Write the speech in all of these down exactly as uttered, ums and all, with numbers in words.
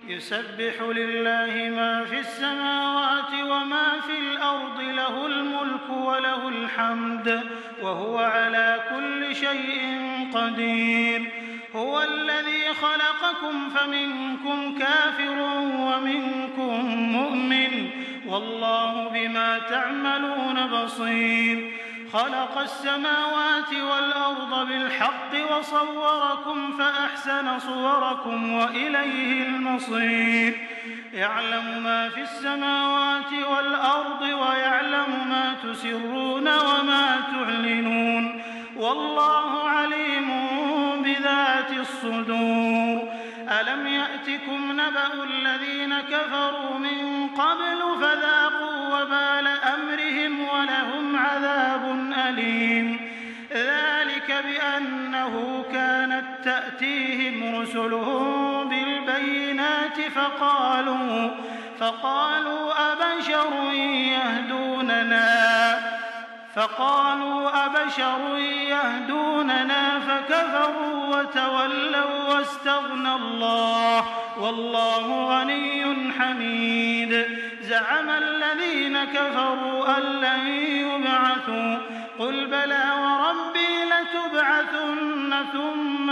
يسبح لله ما في السماوات وما في الأرض له الملك وله الحمد وهو على كل شيء قدير. هو الذي خلقكم فمنكم كافر ومنكم مؤمن والله بما تعملون بصير. خلق السماوات والأرض بالحق وصوركم فأحسن صوركم وإليه المصير. يعلم ما في السماوات والأرض ويعلم ما تسرون وما تعلنون والله عليم بذات الصدور. ألم يأتكم نبأ الذين كفروا من قبل فذاقوا وبال أمرهم ولهم عذاب أليم. ذلك بأنه كانت تأتيهم رسلهم بالبينات فقالوا, فقالوا أبشر يهدوننا فقالوا أبشر يهدوننا فكفروا وتولوا واستغنى الله والله غني حميد. زعم الذين كفروا أن لن يبعثوا قل بلى وربي لتبعثن ثم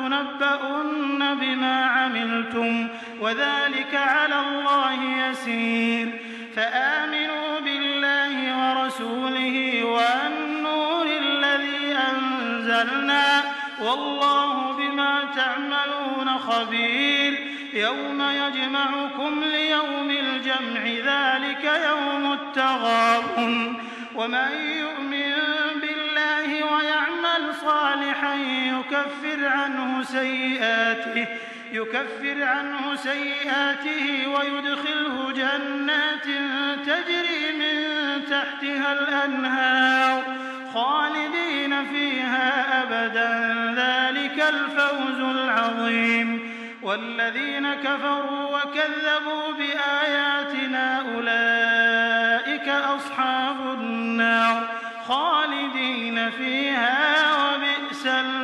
لتنبؤن بما عملتم وذلك على الله يسير. فآمنوا بالله ورسوله والنور الذي أنزلنا والله بما تعملون خبير. يوم يجمعكم ليوم الجمع ذلك يوم التغابن. ومن يؤمن بالله ويعمل صالحا يكفر عنه سيئاته يكفر عنه سيئاته ويدخله جنات تجري من تحتها الأنهار خالدين فيها أبدا ذلك الفوز العظيم. والذين كفروا وكذبوا بآياتنا أولئك أصحاب النار خالدين فيها وبئس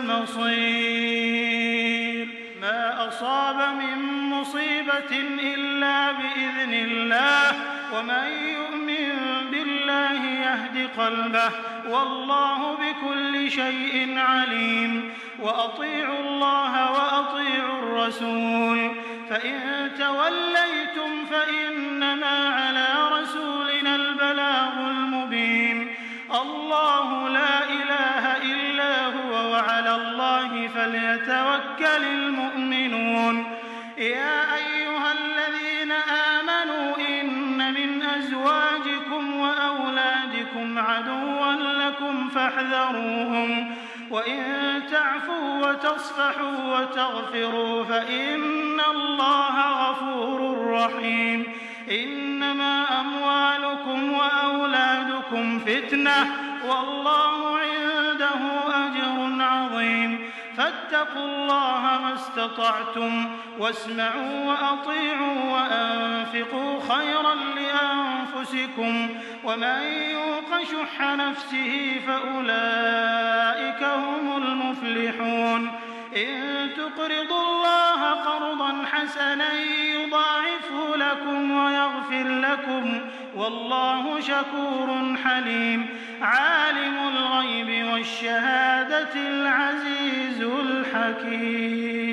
المصير. ما أصاب من مصيبة إلا بإذن الله ومن يؤمن بالله يهد قلبه والله بكل شيء عليم. وأطيعوا الله وأطيعوا الرسول فإن توليتم فإنما على رسولنا البلاغ المبين. الله لا إله إلا هو وعلى الله فليتوكل المؤمنون. يا أيها الذين آمنوا إن من أزواجكم وأولادكم عدوا لكم فاحذروهم وإن تعفوا وتصفحوا وتغفروا فإن الله غفور رحيم. إنما أموالكم وأولادكم فتنة والله عنده أجر عظيم. فاتقوا الله ما استطعتم واسمعوا وأطيعوا وأنفقوا خيرا لأنفسكم ومن يوق شح نفسه فأولئك هم المفلحون. إن تقرضوا الله قرضا حسنا يضاعفه لكم ويغفر لكم والله شكور حليم. عالم الغيب والشهادة العزيز الحكيم.